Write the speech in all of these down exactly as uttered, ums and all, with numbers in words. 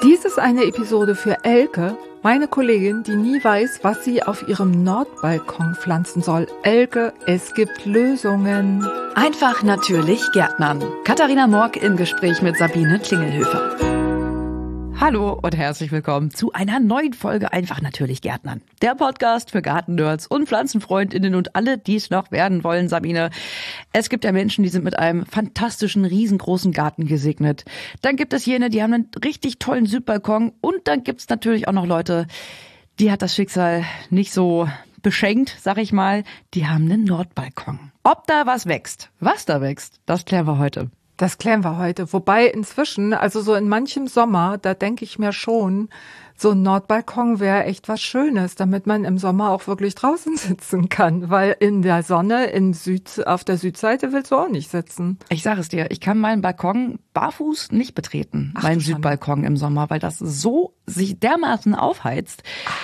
Dies ist eine Episode für Elke, meine Kollegin, die nie weiß, was sie auf ihrem Nordbalkon pflanzen soll. Elke, es gibt Lösungen. Einfach natürlich Gärtnern. Katharina Morg im Gespräch mit Sabine Klingelhöfer. Hallo und herzlich willkommen zu einer neuen Folge Einfach natürlich Gärtnern. Der Podcast für Gartennerds und Pflanzenfreundinnen und alle, die es noch werden wollen, Sabine. Es gibt ja Menschen, die sind mit einem fantastischen, riesengroßen Garten gesegnet. Dann gibt es jene, die haben einen richtig tollen Südbalkon. Und dann gibt es natürlich auch noch Leute, die hat das Schicksal nicht so beschenkt, sag ich mal. Die haben einen Nordbalkon. Ob da was wächst, was da wächst, das klären wir heute. Das klären wir heute. Wobei inzwischen, also so in manchem Sommer, da denke ich mir schon, so ein Nordbalkon wäre echt was Schönes, damit man im Sommer auch wirklich draußen sitzen kann. Weil in der Sonne in Süd, auf der Südseite willst du auch nicht sitzen. Ich sage es dir, ich kann meinen Balkon barfuß nicht betreten, Ach, meinen Südbalkon im Sommer, weil das so sich dermaßen aufheizt.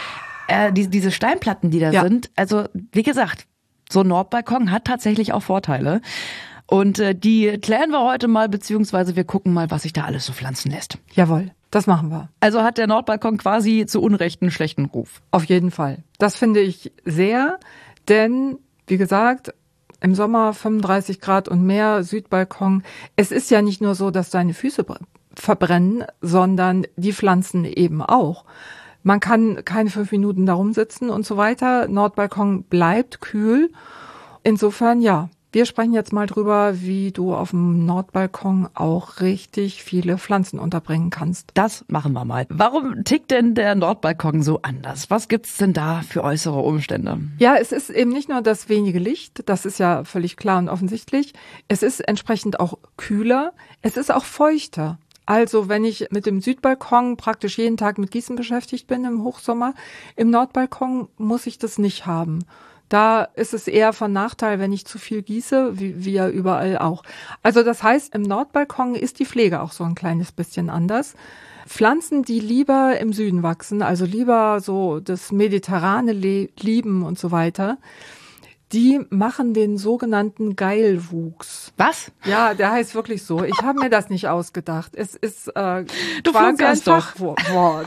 Äh, die, diese Steinplatten, die da ja. sind, also wie gesagt, so ein Nordbalkon hat tatsächlich auch Vorteile. Und äh, die klären wir heute mal, beziehungsweise wir gucken mal, was sich da alles so pflanzen lässt. Jawohl, das machen wir. Also hat der Nordbalkon quasi zu Unrecht einen schlechten Ruf. Auf jeden Fall. Das finde ich sehr, denn wie gesagt, im Sommer fünfunddreißig Grad und mehr, Südbalkon. Es ist ja nicht nur so, dass deine Füße verbrennen, sondern die Pflanzen eben auch. Man kann keine fünf Minuten da rumsitzen und so weiter. Nordbalkon bleibt kühl. Insofern ja. Wir sprechen jetzt mal drüber, wie du auf dem Nordbalkon auch richtig viele Pflanzen unterbringen kannst. Das machen wir mal. Warum tickt denn der Nordbalkon so anders? Was gibt's denn da für äußere Umstände? Ja, es ist eben nicht nur das wenige Licht, das ist ja völlig klar und offensichtlich. Es ist entsprechend auch kühler, es ist auch feuchter. Also wenn ich mit dem Südbalkon praktisch jeden Tag mit Gießen beschäftigt bin im Hochsommer, im Nordbalkon muss ich das nicht haben. Da ist es eher von Nachteil, wenn ich zu viel gieße, wie, wie ja überall auch. Also das heißt, im Nordbalkon ist die Pflege auch so ein kleines bisschen anders. Pflanzen, die lieber im Süden wachsen, also lieber so das Mediterrane le- lieben und so weiter, die machen den sogenannten Geilwuchs. Was? Ja, der heißt wirklich so. Ich habe mir das nicht ausgedacht. Es ist äh, du quasi ein doch. Fachwort.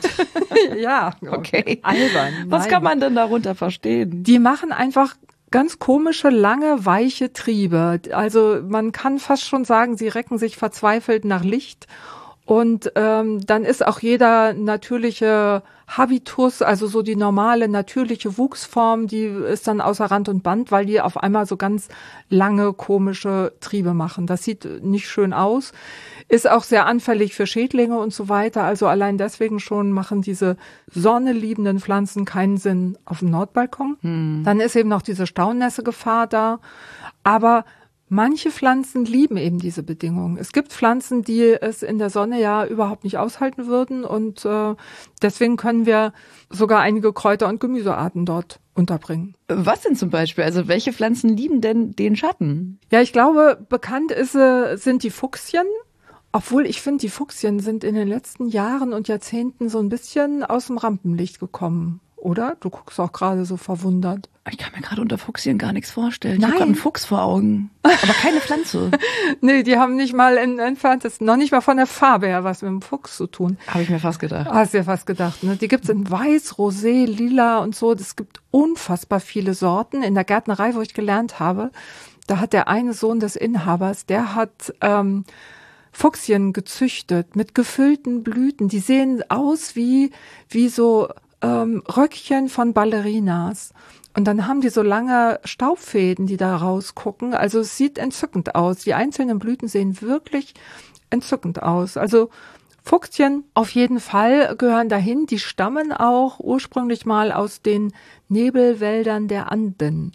Ja, okay. Albern. Was Nein. kann man denn darunter verstehen? Die machen einfach ganz komische, lange, weiche Triebe. Also man kann fast schon sagen, sie recken sich verzweifelt nach Licht. Und ähm, dann ist auch jeder natürliche Habitus, also so die normale, natürliche Wuchsform, die ist dann außer Rand und Band, weil die auf einmal so ganz lange, komische Triebe machen. Das sieht nicht schön aus, ist auch sehr anfällig für Schädlinge und so weiter. Also allein deswegen schon machen diese sonneliebenden Pflanzen keinen Sinn auf dem Nordbalkon. Hm. Dann ist eben noch diese Staunässe-Gefahr da. Aber manche Pflanzen lieben eben diese Bedingungen. Es gibt Pflanzen, die es in der Sonne ja überhaupt nicht aushalten würden und äh, deswegen können wir sogar einige Kräuter- und Gemüsearten dort unterbringen. Was denn zum Beispiel? Also welche Pflanzen lieben denn den Schatten? Ja, ich glaube, bekannt ist, äh, sind die Fuchsien. Obwohl ich finde, die Fuchsien sind in den letzten Jahren und Jahrzehnten so ein bisschen aus dem Rampenlicht gekommen. Oder? Du guckst auch gerade so verwundert. Ich kann mir gerade unter Fuchsien gar nichts vorstellen. Nein. Ich habe gerade einen Fuchs vor Augen, aber keine Pflanze. Nee, die haben nicht mal in entferntesten, noch nicht mal von der Farbe her was mit dem Fuchs zu tun. Habe ich mir fast gedacht. Hast du ja fast gedacht, ne? Die gibt's in Weiß, Rosé, Lila und so. Es gibt unfassbar viele Sorten. In der Gärtnerei, wo ich gelernt habe, da hat der eine Sohn des Inhabers, der hat ähm, Fuchsien gezüchtet mit gefüllten Blüten. Die sehen aus wie wie so ähm, Röckchen von Ballerinas. Und dann haben die so lange Staubfäden, die da rausgucken. Also es sieht entzückend aus. Die einzelnen Blüten sehen wirklich entzückend aus. Also Fuchsien auf jeden Fall gehören dahin. Die stammen auch ursprünglich mal aus den Nebelwäldern der Anden.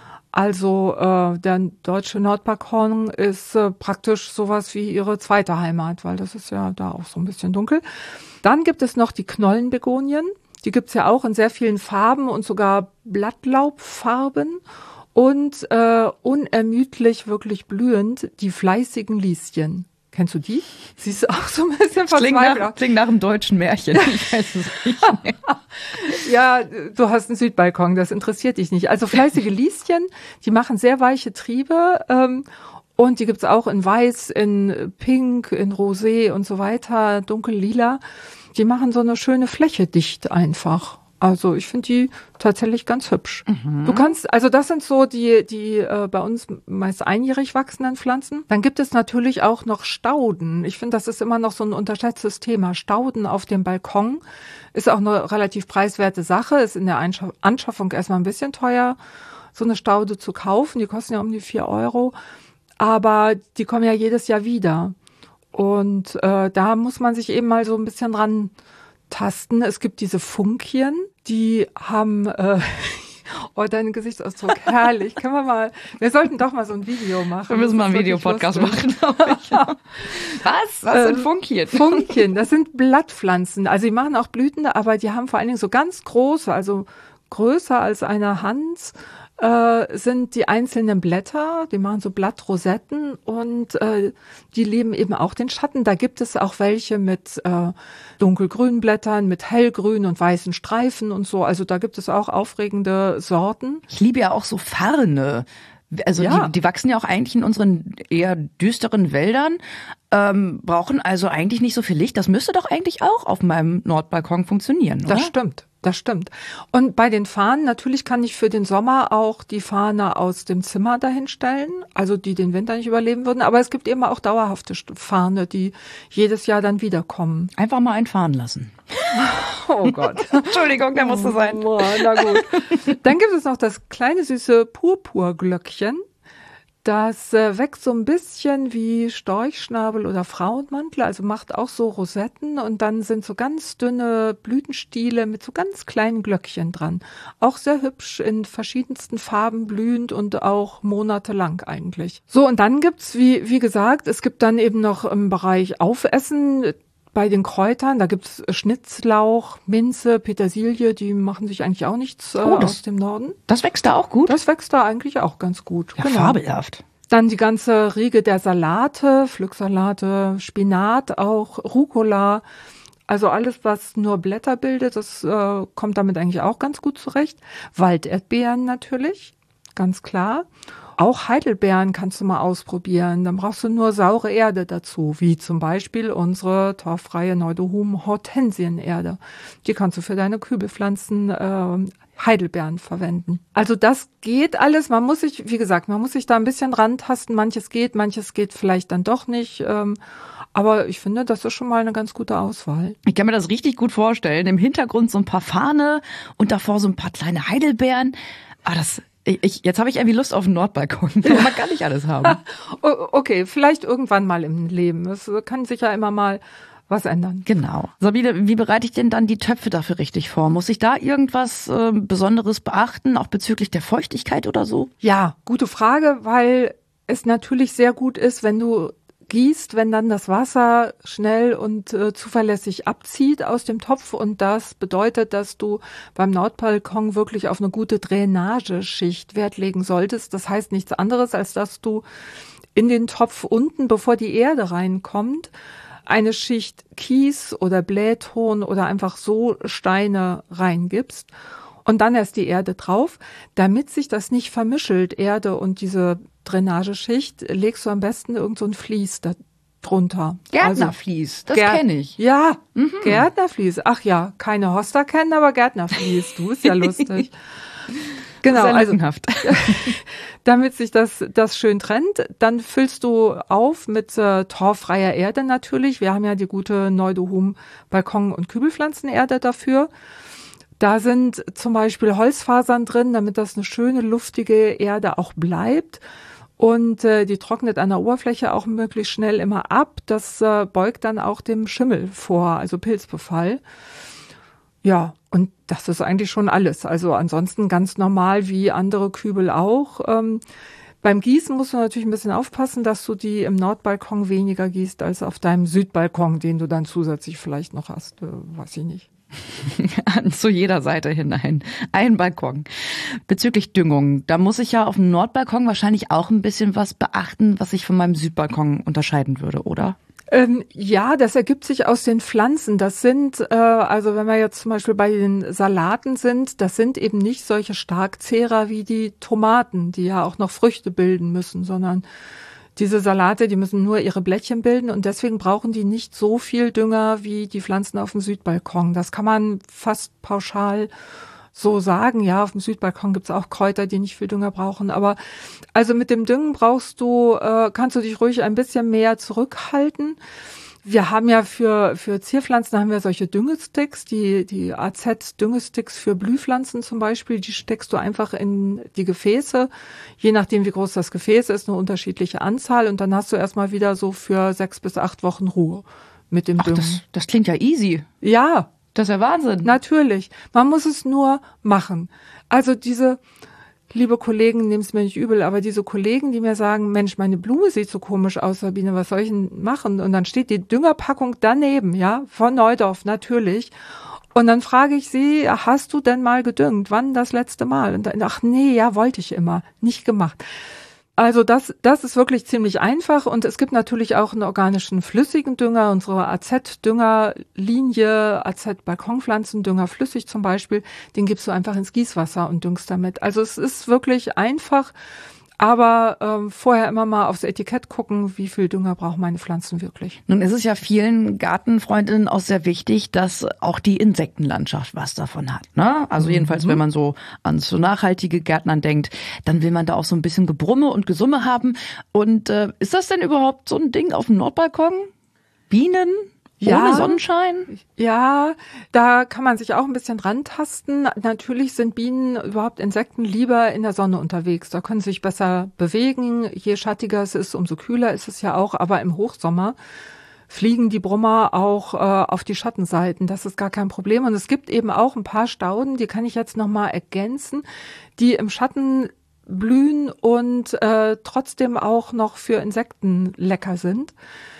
Also äh, der deutsche Nordbalkon ist äh, praktisch sowas wie ihre zweite Heimat, weil das ist ja da auch so ein bisschen dunkel. Dann gibt es noch die Knollenbegonien. Die gibt's ja auch in sehr vielen Farben und sogar Blattlaubfarben. Und äh, unermüdlich, wirklich blühend, die fleißigen Lieschen. Kennst du die? Sie ist auch so ein bisschen klingt verzweifelt. Nach, klingt nach einem deutschen Märchen. Ich weiß es nicht mehr. Ja, du hast einen Südbalkon, das interessiert dich nicht. Also fleißige Lieschen, die machen sehr weiche Triebe ähm, Und die gibt's auch in Weiß, in Pink, in Rosé und so weiter, dunkellila. Die machen so eine schöne Fläche dicht einfach. Also ich finde die tatsächlich ganz hübsch. Mhm. Du kannst, also das sind so die, die äh, bei uns meist einjährig wachsenden Pflanzen. Dann gibt es natürlich auch noch Stauden. Ich finde, das ist immer noch so ein unterschätztes Thema. Stauden auf dem Balkon ist auch eine relativ preiswerte Sache. Ist in der Einschaff- Anschaffung erstmal ein bisschen teuer, so eine Staude zu kaufen. Die kosten ja um die vier Euro. Aber die kommen ja jedes Jahr wieder. Und äh, da muss man sich eben mal so ein bisschen dran tasten. Es gibt diese Funkien, die haben, äh, oh, dein Gesichtsausdruck, herrlich. Können wir mal, wir sollten doch mal so ein Video machen. Wir müssen mal einen Videopodcast machen, glaube ich. Was? Was sind Funkien? Funkien, das sind Blattpflanzen. Also die machen auch Blüten, aber die haben vor allen Dingen so ganz große, also größer als eine Hand, äh, sind die einzelnen Blätter, die machen so Blattrosetten und äh, die leben eben auch den Schatten. Da gibt es auch welche mit äh, dunkelgrünen Blättern, mit hellgrünen und weißen Streifen und so. Also da gibt es auch aufregende Sorten. Ich liebe ja auch so Farne. Also ja. die, die wachsen ja auch eigentlich in unseren eher düsteren Wäldern, ähm, brauchen also eigentlich nicht so viel Licht. Das müsste doch eigentlich auch auf meinem Nordbalkon funktionieren, oder? Das stimmt. Das stimmt. Und bei den Fahnen, natürlich kann ich für den Sommer auch die Fahne aus dem Zimmer dahin stellen, also die den Winter nicht überleben würden. Aber es gibt eben auch dauerhafte Fahne, die jedes Jahr dann wiederkommen. Einfach mal einfahren lassen. Oh Gott. Entschuldigung, der musste sein. Oh, na gut. Dann gibt es noch das kleine süße Purpurglöckchen. Das äh, wächst so ein bisschen wie Storchschnabel oder Frauenmantel, also macht auch so Rosetten und dann sind so ganz dünne Blütenstiele mit so ganz kleinen Glöckchen dran. Auch sehr hübsch, in verschiedensten Farben blühend und auch monatelang eigentlich. So, und dann gibt's, wie, wie gesagt, es gibt dann eben noch im Bereich Aufessen. Bei den Kräutern, da gibt's Schnittlauch, Minze, Petersilie, die machen sich eigentlich auch nichts äh, oh, das, aus dem Norden. Das wächst da auch gut? Das wächst da eigentlich auch ganz gut. Ja, genau. Fabelhaft. Dann die ganze Riege der Salate, Pflücksalate, Spinat auch, Rucola. Also alles, was nur Blätter bildet, das äh, kommt damit eigentlich auch ganz gut zurecht. Walderdbeeren natürlich, ganz klar. Auch Heidelbeeren kannst du mal ausprobieren. Dann brauchst du nur saure Erde dazu, wie zum Beispiel unsere torffreie Neudohum Hortensienerde. Die kannst du für deine Kübelpflanzen äh, Heidelbeeren verwenden. Also das geht alles. Man muss sich, wie gesagt, man muss sich da ein bisschen rantasten. Manches geht, manches geht vielleicht dann doch nicht. Ähm, aber ich finde, das ist schon mal eine ganz gute Auswahl. Ich kann mir das richtig gut vorstellen. Im Hintergrund so ein paar Fahne und davor so ein paar kleine Heidelbeeren. Ah, das Ich, jetzt habe ich irgendwie Lust auf einen Nordbalkon. Man kann nicht alles haben. Okay, vielleicht irgendwann mal im Leben. Es kann sich ja immer mal was ändern. Genau. Sabine, wie bereite ich denn dann die Töpfe dafür richtig vor? Muss ich da irgendwas äh, Besonderes beachten, auch bezüglich der Feuchtigkeit oder so? Ja, gute Frage, weil es natürlich sehr gut ist, wenn du gießt, wenn dann das Wasser schnell und äh, zuverlässig abzieht aus dem Topf. Und das bedeutet, dass du beim Nordbalkon wirklich auf eine gute Drainageschicht Wert legen solltest. Das heißt nichts anderes, als dass du in den Topf unten, bevor die Erde reinkommt, eine Schicht Kies oder Blähton oder einfach so Steine reingibst. Und dann erst die Erde drauf, damit sich das nicht vermischelt, Erde und diese Drainageschicht, legst du am besten irgend so ein Vlies da drunter. Gärtnervlies, das Gär- kenne ich. Ja, mhm. Gärtnervlies. Ach ja, keine Hoster kennen, aber Gärtnervlies. Du, ist ja lustig. Genau, sehr also lückenhaft. damit sich das das schön trennt, dann füllst du auf mit äh, torffreier Erde natürlich. Wir haben ja die gute Neudohum Balkon- und Kübelpflanzenerde dafür. Da sind zum Beispiel Holzfasern drin, damit das eine schöne, luftige Erde auch bleibt. Und äh, die trocknet an der Oberfläche auch möglichst schnell immer ab. Das äh, beugt dann auch dem Schimmel vor, also Pilzbefall. Ja, und das ist eigentlich schon alles. Also ansonsten ganz normal wie andere Kübel auch. Ähm, beim Gießen musst du natürlich ein bisschen aufpassen, dass du die im Nordbalkon weniger gießt als auf deinem Südbalkon, den du dann zusätzlich vielleicht noch hast. Äh, weiß ich nicht. Zu jeder Seite hinein. Ein Balkon. Bezüglich Düngung, da muss ich ja auf dem Nordbalkon wahrscheinlich auch ein bisschen was beachten, was sich von meinem Südbalkon unterscheiden würde, oder? Ähm, ja, das ergibt sich aus den Pflanzen. Das sind, äh, also wenn wir jetzt zum Beispiel bei den Salaten sind, das sind eben nicht solche Starkzehrer wie die Tomaten, die ja auch noch Früchte bilden müssen, sondern Diese Salate, die müssen nur ihre Blättchen bilden und deswegen brauchen die nicht so viel Dünger wie die Pflanzen auf dem Südbalkon. Das kann man fast pauschal so sagen. Ja, auf dem Südbalkon gibt's auch Kräuter, die nicht viel Dünger brauchen. Aber also mit dem Düngen brauchst du, äh, kannst du dich ruhig ein bisschen mehr zurückhalten. Wir haben ja für, für Zierpflanzen haben wir solche Düngesticks, die, die A Z-Düngesticks für Blühpflanzen zum Beispiel, die steckst du einfach in die Gefäße, je nachdem wie groß das Gefäß ist, eine unterschiedliche Anzahl und dann hast du erstmal wieder so für sechs bis acht Wochen Ruhe mit dem Ach, Düngen. Das, das klingt ja easy. Ja. Das ist ja Wahnsinn. Natürlich. Man muss es nur machen. Also diese, liebe Kollegen, nehmt es mir nicht übel, aber diese Kollegen, die mir sagen, Mensch, meine Blume sieht so komisch aus, Sabine, was soll ich denn machen? Und dann steht die Düngerpackung daneben, ja, von Neudorf, natürlich. Und dann frage ich sie, hast du denn mal gedüngt? Wann das letzte Mal? Und dann, ach nee, ja, wollte ich immer. Nicht gemacht. Also das, das ist wirklich ziemlich einfach und es gibt natürlich auch einen organischen flüssigen Dünger, unsere A Z-Düngerlinie, A Z-Balkonpflanzendünger flüssig zum Beispiel, den gibst du einfach ins Gießwasser und düngst damit. Also es ist wirklich einfach, aber ähm, vorher immer mal aufs Etikett gucken, wie viel Dünger brauchen meine Pflanzen wirklich. Nun ist es ja vielen Gartenfreundinnen auch sehr wichtig, dass auch die Insektenlandschaft was davon hat, ne? Also Mhm. jedenfalls, wenn man so an so nachhaltige Gärtnern denkt, dann will man da auch so ein bisschen Gebrumme und Gesumme haben. Und äh, ist das denn überhaupt so ein Ding auf dem Nordbalkon? Bienen? Ja. Ohne Sonnenschein? Ja, da kann man sich auch ein bisschen rantasten. Natürlich sind Bienen, überhaupt Insekten, lieber in der Sonne unterwegs. Da können sie sich besser bewegen. Je schattiger es ist, umso kühler ist es ja auch. Aber im Hochsommer fliegen die Brummer auch äh, auf die Schattenseiten. Das ist gar kein Problem. Und es gibt eben auch ein paar Stauden, die kann ich jetzt nochmal ergänzen, die im Schatten blühen und äh, trotzdem auch noch für Insekten lecker sind.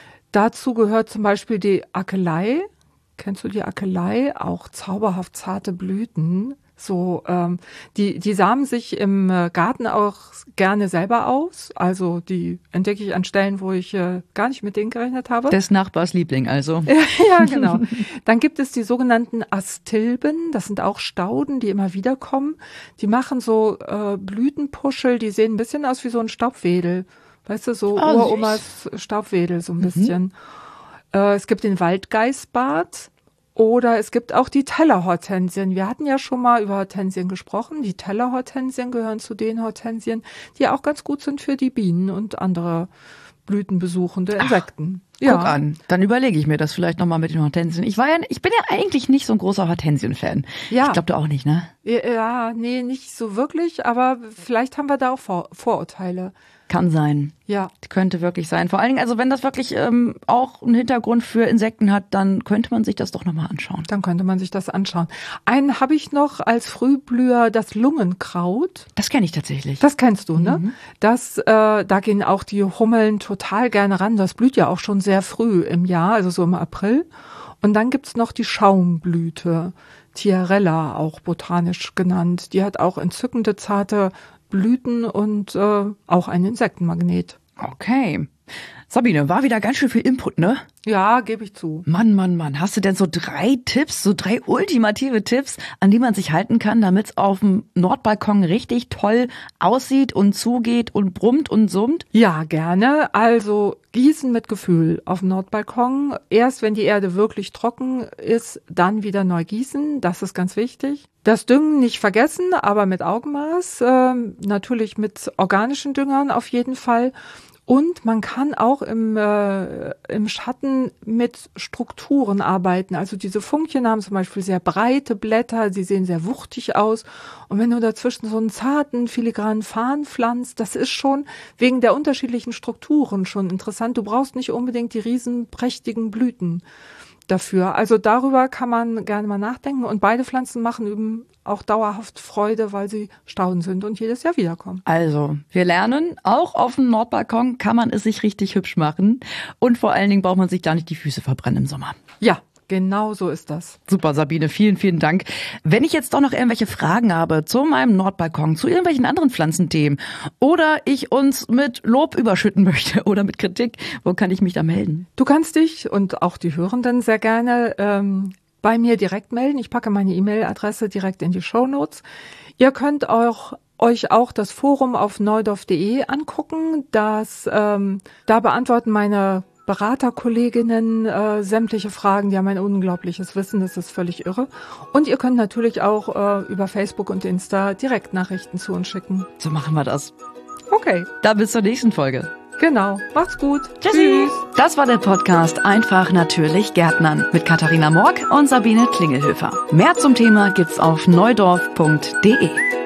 Dazu gehört zum Beispiel die Akelei. Kennst du die Akelei? Auch zauberhaft zarte Blüten. So, ähm, die, die samen sich im Garten auch gerne selber aus. Also die entdecke ich an Stellen, wo ich äh, gar nicht mit denen gerechnet habe. Des Nachbars Liebling also. Ja, genau. Dann gibt es die sogenannten Astilben. Das sind auch Stauden, die immer wieder kommen. Die machen so äh, Blütenpuschel, die sehen ein bisschen aus wie so ein Staubwedel. Weißt du, so Oh, Uromas Staubwedel so ein bisschen. Mhm. Äh, es gibt den Waldgeißbart oder es gibt auch die Tellerhortensien. Wir hatten ja schon mal über Hortensien gesprochen. Die Tellerhortensien gehören zu den Hortensien, die auch ganz gut sind für die Bienen und andere blütenbesuchende Insekten. Ach, ja. Guck an, dann überlege ich mir das vielleicht nochmal mit den Hortensien. Ich war ja, ich bin ja eigentlich nicht so ein großer Hortensien-Fan. Ja. Ich glaube, du auch nicht, ne? Ja, nee, nicht so wirklich, aber vielleicht haben wir da auch Vor- Vorurteile. Kann sein. Ja. Könnte wirklich sein. Vor allen Dingen, also wenn das wirklich ähm, auch einen Hintergrund für Insekten hat, dann könnte man sich das doch nochmal anschauen. Dann könnte man sich das anschauen. Einen habe ich noch als Frühblüher, das Lungenkraut. Das kenne ich tatsächlich. Das kennst du, ne? Mhm. Das, äh, da gehen auch die Hummeln total gerne ran. Das blüht ja auch schon sehr früh im Jahr, also so im April. Und dann gibt's noch die Schaumblüte, Tiarella, auch botanisch genannt. Die hat auch entzückende, zarte Blüten und äh, auch ein Insektenmagnet. Okay. Sabine, war wieder ganz schön viel Input, ne? Ja, gebe ich zu. Mann, Mann, Mann. Hast du denn so drei Tipps, so drei ultimative Tipps, an die man sich halten kann, damit es auf dem Nordbalkon richtig toll aussieht und zugeht und brummt und summt? Ja, gerne. Also gießen mit Gefühl auf dem Nordbalkon. Erst wenn die Erde wirklich trocken ist, dann wieder neu gießen. Das ist ganz wichtig. Das Düngen nicht vergessen, aber mit Augenmaß. Ähm, natürlich mit organischen Düngern auf jeden Fall. Und man kann auch im, äh, im Schatten mit Strukturen arbeiten. Also diese Funkchen haben zum Beispiel sehr breite Blätter, sie sehen sehr wuchtig aus. Und wenn du dazwischen so einen zarten, filigranen Farn pflanzt, das ist schon wegen der unterschiedlichen Strukturen schon interessant. Du brauchst nicht unbedingt die riesen prächtigen Blüten dafür. Also darüber kann man gerne mal nachdenken. Und beide Pflanzen machen eben auch dauerhaft Freude, weil sie Stauden sind und jedes Jahr wiederkommen. Also, wir lernen, auch auf dem Nordbalkon kann man es sich richtig hübsch machen. Und vor allen Dingen braucht man sich gar nicht die Füße verbrennen im Sommer. Ja. Genau so ist das. Super, Sabine, vielen, vielen Dank. Wenn ich jetzt doch noch irgendwelche Fragen habe zu meinem Nordbalkon, zu irgendwelchen anderen Pflanzenthemen oder ich uns mit Lob überschütten möchte oder mit Kritik, wo kann ich mich da melden? Du kannst dich und auch die Hörenden sehr gerne ähm, bei mir direkt melden. Ich packe meine E-Mail-Adresse direkt in die Shownotes. Ihr könnt auch euch auch das Forum auf neudorf punkt de angucken. Das, ähm, da beantworten meine Beraterkolleginnen äh, sämtliche Fragen. Die haben ein unglaubliches Wissen, das ist völlig irre. Und ihr könnt natürlich auch äh, über Facebook und Insta Direktnachrichten zu uns schicken. So machen wir das. Okay. Dann bis zur nächsten Folge. Genau. Macht's gut. Tschüssi. Tschüss. Das war der Podcast Einfach natürlich Gärtnern mit Katharina Morck und Sabine Klingelhöfer. Mehr zum Thema gibt's auf neudorf punkt de.